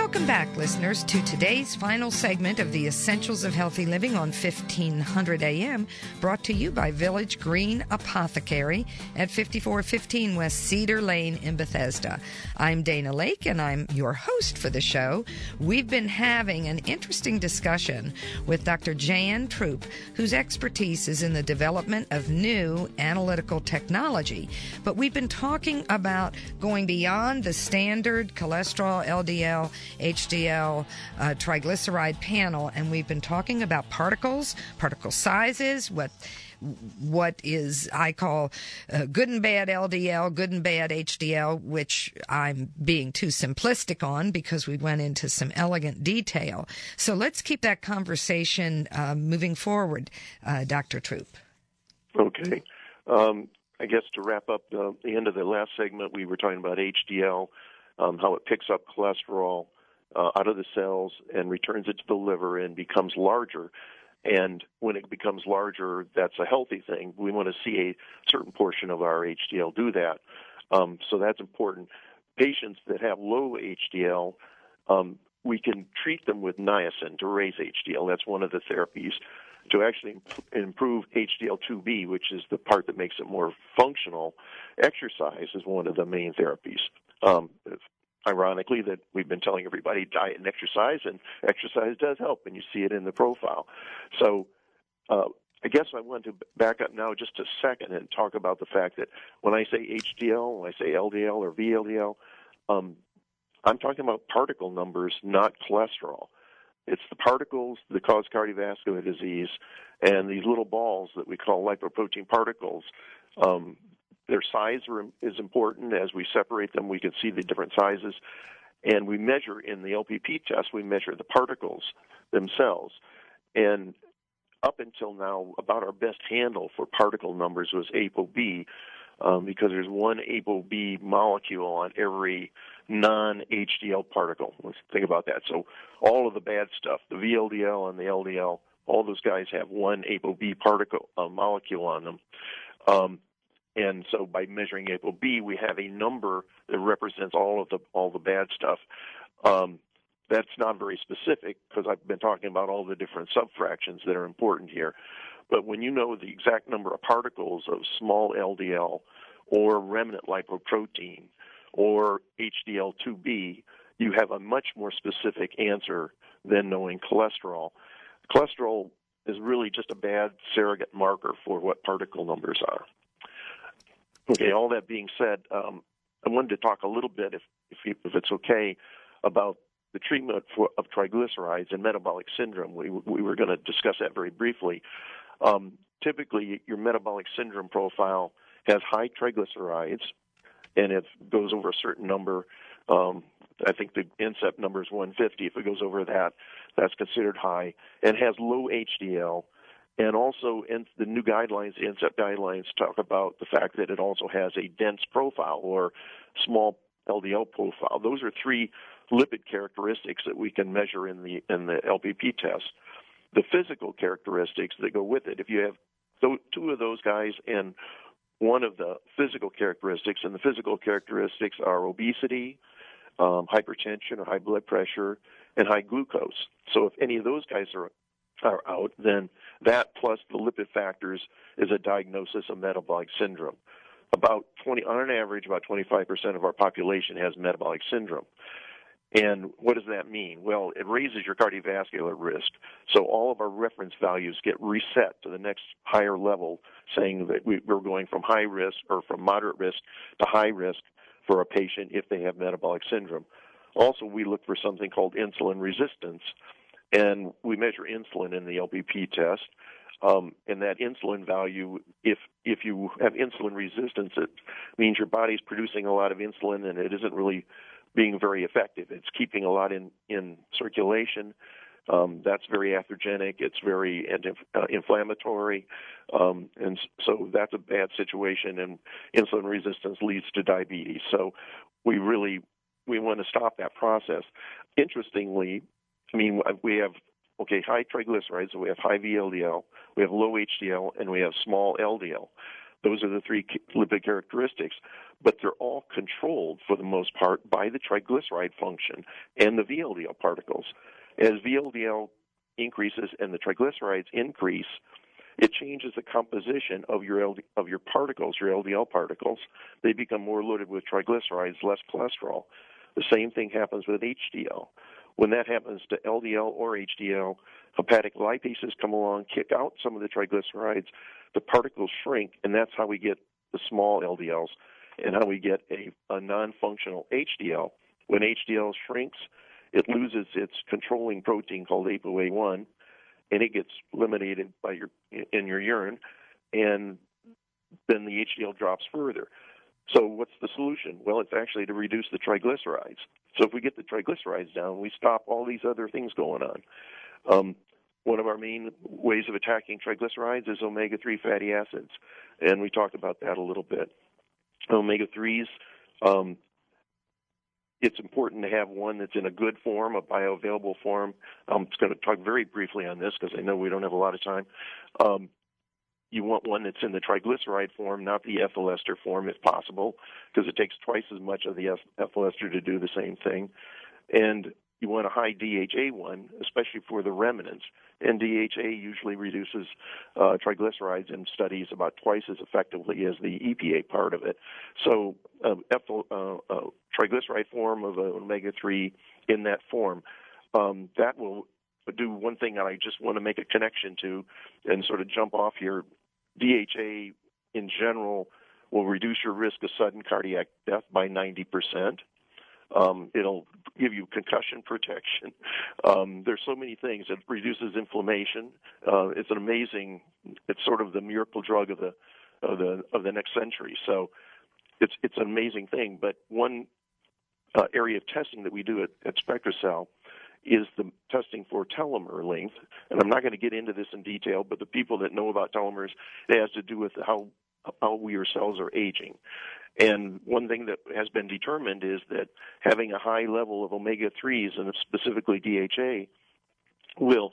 Welcome back, listeners, to today's final segment of the Essentials of Healthy Living on fifteen hundred A M, brought to you by Village Green Apothecary at fifty-four fifteen West Cedar Lane in Bethesda. I'm Dana Lake, and I'm your host for the show. We've been having an interesting discussion with Doctor Jan Troop, whose expertise is in the development of new analytical technology. But we've been talking about going beyond the standard cholesterol, L D L, H D L, uh, triglyceride panel, and we've been talking about particles, particle sizes, what what is I call uh, good and bad L D L, good and bad H D L, which I'm being too simplistic on because we went into some elegant detail. So let's keep that conversation uh, moving forward, uh, Doctor Troop. Okay. Um, I guess to wrap up uh, the end of the last segment, we were talking about H D L, um, how it picks up cholesterol uh, out of the cells and returns it to the liver and becomes larger. And when it becomes larger, that's a healthy thing. We want to see a certain portion of our H D L do that. Um, so that's important. Patients that have low H D L, um, we can treat them with niacin to raise H D L. That's one of the therapies. To actually improve H D L two B, which is the part that makes it more functional, exercise is one of the main therapies. Um, ironically, that we've been telling everybody diet and exercise, and exercise does help, and you see it in the profile. So uh, I guess I want to back up now just a second and talk about the fact that when I say H D L, when I say L D L or V L D L, um, I'm talking about particle numbers, not cholesterol. It's the particles that cause cardiovascular disease, and these little balls that we call lipoprotein particles. Um, their size are, is important. As we separate them, we can see the different sizes. And we measure in the L P P test, we measure the particles themselves. And up until now, about our best handle for particle numbers was ApoB, um, because there's one ApoB molecule on every non-H D L particle. Let's think about that. So all of the bad stuff, the V L D L and the L D L, all those guys have one ApoB particle uh, molecule on them. Um, and so by measuring ApoB, we have a number that represents all of the all the bad stuff. Um, that's not very specific because I've been talking about all the different subfractions that are important here. But when you know the exact number of particles of small L D L or remnant lipoprotein or H D L two B, you have a much more specific answer than knowing cholesterol. Cholesterol is really just a bad surrogate marker for what particle numbers are. Okay, all that being said, um, I wanted to talk a little bit, if if, if it's okay, about the treatment for, of triglycerides and metabolic syndrome. We, we were going to discuss that very briefly. Um, typically, your metabolic syndrome profile has high triglycerides, and it goes over a certain number. Um, I think the N C E P number is one fifty. If it goes over that, that's considered high, and has low H D L. And also, in the new guidelines, the N C E P guidelines talk about the fact that it also has a dense profile or small L D L profile. Those are three lipid characteristics that we can measure in the in the L P P test. The physical characteristics that go with it, if you have th- two of those guys and one of the physical characteristics, and the physical characteristics are obesity, um, hypertension or high blood pressure, and high glucose. So if any of those guys are are out, then that plus the lipid factors is a diagnosis of metabolic syndrome. About twenty, on an average, about twenty-five percent of our population has metabolic syndrome. And what does that mean? Well, it raises your cardiovascular risk. So all of our reference values get reset to the next higher level, saying that we, we're going from high risk or from moderate risk to high risk for a patient if they have metabolic syndrome. Also, we look for something called insulin resistance, and we measure insulin in the L P P test. Um, and that insulin value, if if you have insulin resistance, it means your body's producing a lot of insulin and it isn't really being very effective. It's keeping a lot in, in circulation. Um, that's very atherogenic. It's very anti- uh, inflammatory. Um, and so that's a bad situation, and insulin resistance leads to diabetes. So we really, we want to stop that process. Interestingly, I mean, we have, okay, high triglycerides, so we have high V L D L, we have low H D L, and we have small L D L. Those are the three lipid characteristics, but they're all controlled for the most part by the triglyceride function and the V L D L particles. As V L D L increases and the triglycerides increase, it changes the composition of your L D, of your particles, your L D L particles. They become more loaded with triglycerides, less cholesterol. The same thing happens with H D L. When that happens to L D L or H D L, hepatic lipases come along, kick out some of the triglycerides, the particles shrink, and that's how we get the small L D Ls and how we get a, a non-functional H D L. When H D L shrinks, it loses its controlling protein called A P O A one, and it gets eliminated by your in your urine, and then the H D L drops further. So what's the solution? Well, it's actually to reduce the triglycerides. So if we get the triglycerides down, we stop all these other things going on. Um, one of our main ways of attacking triglycerides is omega three fatty acids, and we talked about that a little bit. Omega threes, um, it's important to have one that's in a good form, a bioavailable form. I'm just going to talk very briefly on this because I know we don't have a lot of time. Um, You want one that's in the triglyceride form, not the ethyl ester form, if possible, because it takes twice as much of the ethyl ester to do the same thing. And you want a high D H A one, especially for the remnants. And D H A usually reduces uh, triglycerides in studies about twice as effectively as the E P A part of it. So uh, ethyl, uh, uh, triglyceride form of uh, omega three in that form, um, that will do one thing that I just want to make a connection to and sort of jump off here. D H A in general will reduce your risk of sudden cardiac death by ninety percent. Um, it'll give you concussion protection. Um, there's so many things. It reduces inflammation. Uh, it's an amazing, it's sort of the miracle drug of the of the of the next century. So it's it's an amazing thing. But one uh, area of testing that we do at, at SpectraCell is the testing for telomere length. And I'm not going to get into this in detail, but the people that know about telomeres, it has to do with how how we ourselves are aging. And one thing that has been determined is that having a high level of omega threes, and specifically D H A, will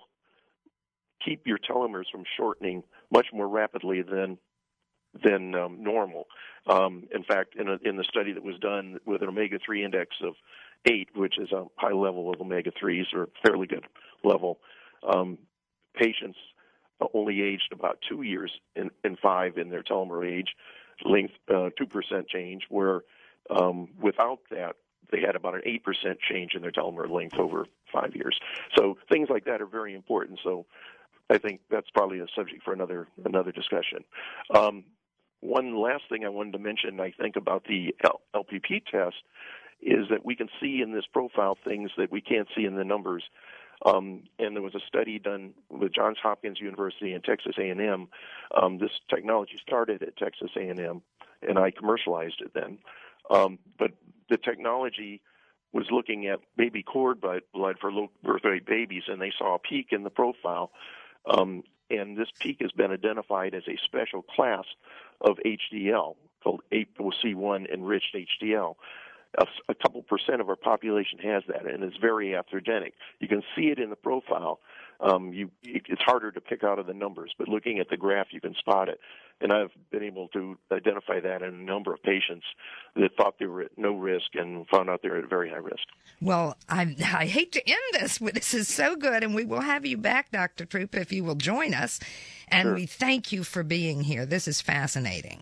keep your telomeres from shortening much more rapidly than than um, normal. Um, in fact, in, a, in the study that was done with an omega three index of eight, which is a high level of omega threes, or fairly good level, um, patients only aged about two years in, in five in their telomere age length, uh, two percent change, where um, without that, they had about an eight percent change in their telomere length over five years. So things like that are very important. So I think that's probably a subject for another another discussion. Um, one last thing I wanted to mention, I think, about the L P P test is that we can see in this profile things that we can't see in the numbers. Um, and there was a study done with Johns Hopkins University and Texas A and M. Um, this technology started at Texas A and M, and I commercialized it then. Um, but the technology was looking at baby cord blood for low birth weight babies, and they saw a peak in the profile. Um, and this peak has been identified as a special class of H D L called A P O C one enriched H D L. A, a couple percent of our population has that, and it's very atherogenic. You can see it in the profile. Um, you, it's harder to pick out of the numbers, but looking at the graph, you can spot it. And I've been able to identify that in a number of patients that thought they were at no risk and found out they were at very high risk. Well, I, I hate to end this, but this is so good, and we will have you back, Doctor Troop, if you will join us. And sure. We thank you for being here. This is fascinating.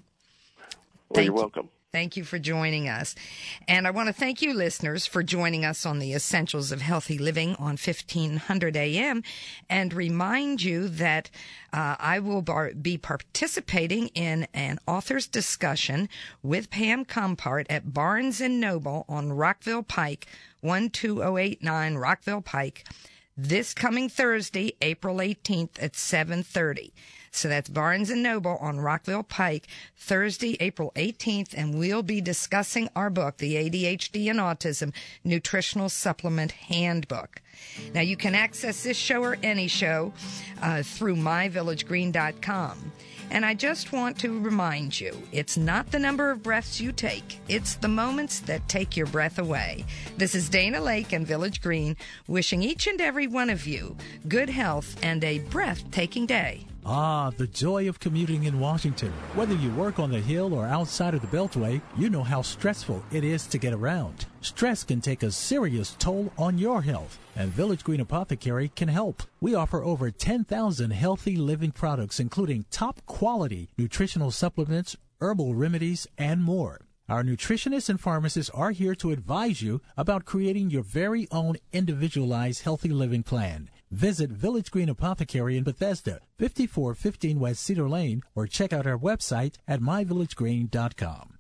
Well, you're welcome. Thank you for joining us. And I want to thank you, listeners, for joining us on the Essentials of Healthy Living on fifteen hundred A M, and remind you that uh, I will bar- be participating in an author's discussion with Pam Compart at Barnes and Noble on Rockville Pike, one two zero eight nine Rockville Pike, this coming Thursday, April eighteenth at seven thirty. So that's Barnes and Noble on Rockville Pike, Thursday, April eighteenth, and we'll be discussing our book, The A D H D and Autism Nutritional Supplement Handbook. Now, you can access this show or any show uh, through my village green dot com. And I just want to remind you, it's not the number of breaths you take, it's the moments that take your breath away. This is Dana Lake and Village Green, wishing each and every one of you good health and a breathtaking day. Ah, the joy of commuting in Washington. Whether you work on the Hill or outside of the Beltway, you know how stressful it is to get around. Stress can take a serious toll on your health, and Village Green Apothecary can help. We offer over ten thousand healthy living products, including top-quality nutritional supplements, herbal remedies, and more. Our nutritionists and pharmacists are here to advise you about creating your very own individualized healthy living plan. Visit Village Green Apothecary in Bethesda, fifty-four fifteen West Cedar Lane, or check out our website at my village green dot com.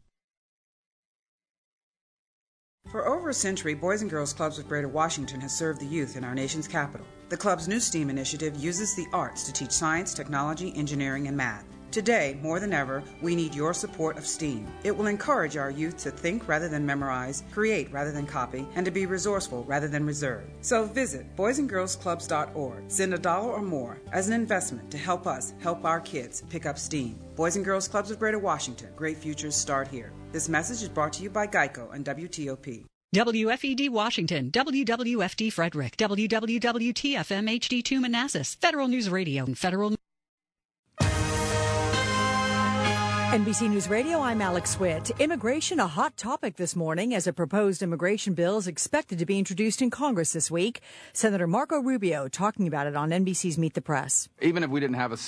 For over a century, Boys and Girls Clubs of Greater Washington has served the youth in our nation's capital. The club's new STEAM initiative uses the arts to teach science, technology, engineering, and math. Today, more than ever, we need your support of STEAM. It will encourage our youth to think rather than memorize, create rather than copy, and to be resourceful rather than reserved. So visit boys and girls clubs dot org. Send a dollar or more as an investment to help us help our kids pick up STEAM. Boys and Girls Clubs of Greater Washington. Great futures start here. This message is brought to you by Geico and W T O P. W F E D Washington, W W F D Frederick, W W W T F M H D two Manassas, Federal News Radio, and Federal N B C News Radio, I'm Alex Witt. Immigration a hot topic this morning as a proposed immigration bill is expected to be introduced in Congress this week. Senator Marco Rubio talking about it on N B C's Meet the Press. Even if we didn't have a